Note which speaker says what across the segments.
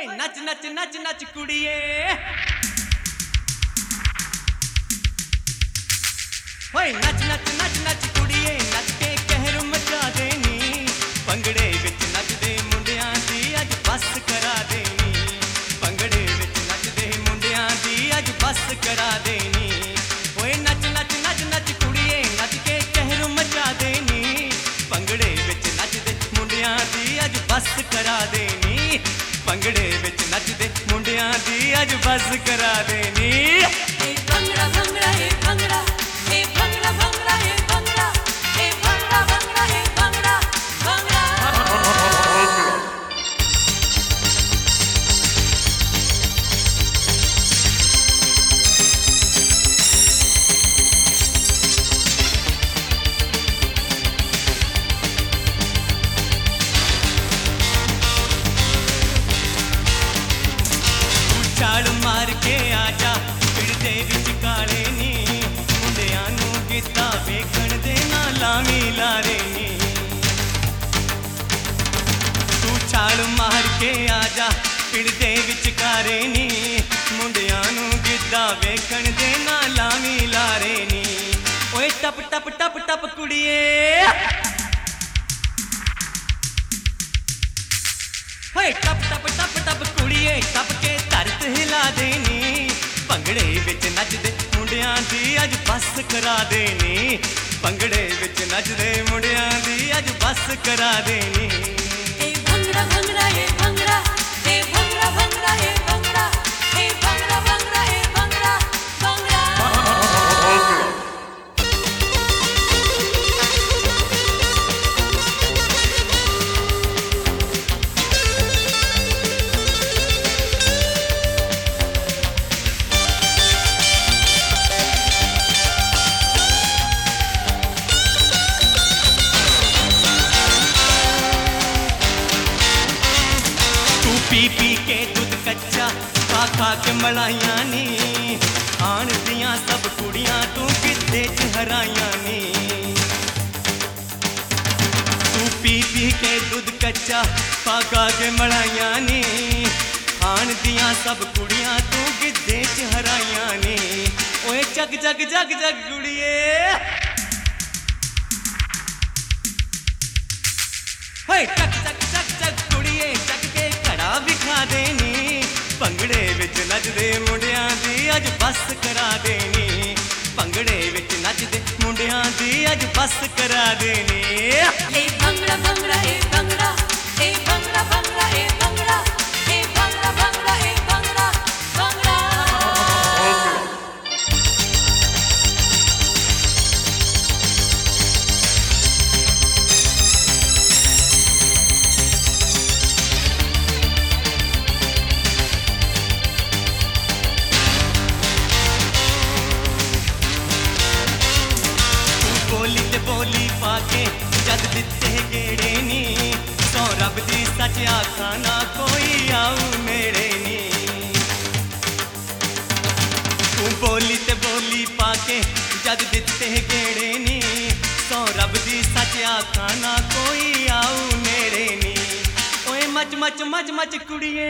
Speaker 1: नच नच नच नच कुड़िए, होए नच नच नच नच कुड़िए, नच के कहर मचा देनी। पंगड़े विच नचदे मुंडियां दी अज बस करा देनी। पंगड़े विच नचदे मुंडियां दी अज बस करा देनी। होए नच नच नच नच कुड़िए, नच के कहर मचा देनी। पंगड़े विच नचदे मुंडियां दी अज बस करा देनी। पंगड़े विच नचदे मुंडियां दी अज बस करा देनी।
Speaker 2: भंगड़ा भंगड़ा हे भंगड़ा, हे भंगड़ा भंगड़ा हे भंगड़ा, हे भंगड़ा भंगड़ा हे भंगड़ा भंगड़ा।
Speaker 1: छाल मार के आजा फिरदे विच काले नी। मुंडियां नू गिद्धा वेखण दे ना लावी लारे नी। तू छाल मार के आजा फिरदे विच काले नी। मुंडियां नू गिद्धा वेखण दे ना लावी लारे नी। ओए टप टप टप टप कुड़िए, होए टप टप टप टप कुड़िए, टप के धरत हिला देनी। पंगड़े विच नचदे मुंडियां दी अज बस करा देनी। पंगड़े विच नचदे मुंडियां दी अज बस करा देनी।
Speaker 2: भंगड़ा भंगड़ा हे भंगड़ा, हे भंगड़ा भंगड़ा हे भंगड़ा, हे भंगड़ा भंगड़ा हे भंगड़ा भंगड़ा।
Speaker 1: पी पी के दूध कच्चा, खा खा के मलाइयां नी। आन दियां सब कुड़ियां तू किते च हराइयां नी। तू पी पी के दूध कच्चा, खा खा के मलाइयां नी। आन दियां सब कुड़ियां तू किते च हराइयां नी। ओए जग जग जग जग कुड़िए, होए चक चक चक चक कुड़िए, चक के घड़ा विखा देनी। पंगड़े विच नचदे मुंडियां दी अज बस करा देनी। पंगड़े विच नचदे मुंडियां दी अज बस करा देनी।
Speaker 2: भंगड़ा भंगड़ा हे भंगड़ा, हे भंगड़ा भंगड़ा हे भंगड़ा, हे भंगड़ा भंगड़ा हे भंगड़ा भंगड़ा।
Speaker 1: बोली ते बोली पाके जद दिते गेड़े नी। सौ रब दी सच आखा ना कोई आऊ मेरे नी। तू बोली ते बोली पाके जद दिते गेड़े नी। सौ रब दी सच आखा ना कोई आऊ मेरे नी। ओए मच मच मच मच कुड़िए,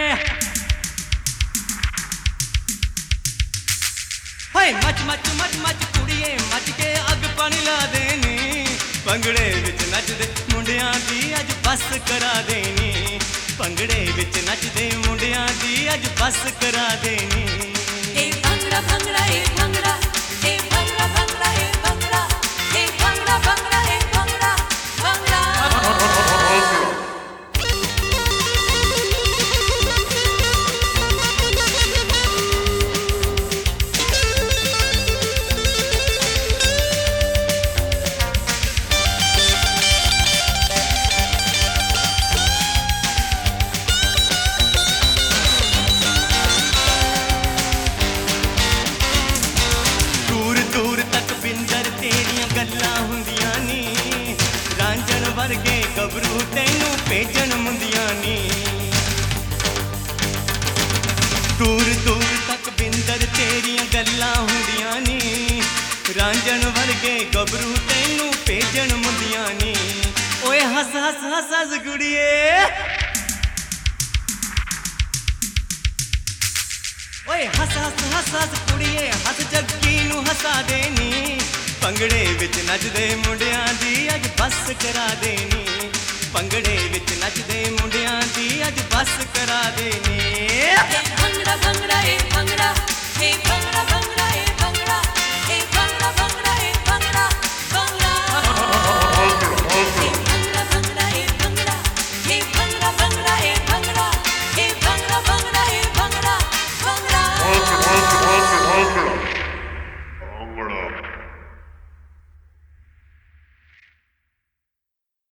Speaker 1: होए मच मच मच मच कुड़िए, मच के अग पानी ला देनी। पंगड़े विच नचदे मुंडियां दी अज बस करा देनी। पंगड़े विच नचदे मुंडियां दी अज बस करा देनी।
Speaker 2: भंगड़ा भंगड़ा हे भंगड़ा, हे भंगड़ा भंगड़ा हे भंगड़ा, हे भंगड़ा भंगड़ा हे भंगड़ा भंगड़ा।
Speaker 1: दूर दूर तक बिंदर तेरियां गल्लां हुंदियां नी। रांझण वर्गे गबरू तैनू भेजण मुंदियां नी। दूर दूर तक बिंदर तेरियां गल्लां हुंदियां नी। रांझण वर्गे गबरू तैनू भेजण मुंदियां नी। ओए हस हस हस हस गुड़िए, ਓਏ ਹੱਸ ਹੱਸ ਹੱਸ ਹੱਸ ਕੁੜੀਏ ਹੱਸ ਜੱਗੀ ਨੂੰ ਹਸਾ ਦੇਨੀ ਭੰਗੜੇ ਵਿੱਚ ਨੱਚਦੇ ਮੁੰਡਿਆਂ ਦੀ ਅੱਜ ਬੱਸ ਕਰਾ ਦੇਨੀ ਭੰਗੜੇ ਵਿੱਚ ਨੱਚਦੇ ਮੁੰਡਿਆਂ ਦੀ ਅੱਜ ਬੱਸ ਕਰਾ ਦੇਨੀ
Speaker 2: ਭੰਗੜਾ ਭੰਗੜਾ ਏ ਭੰਗੜਾ, ਏ ਭੰਗੜਾ ਭੰਗੜਾ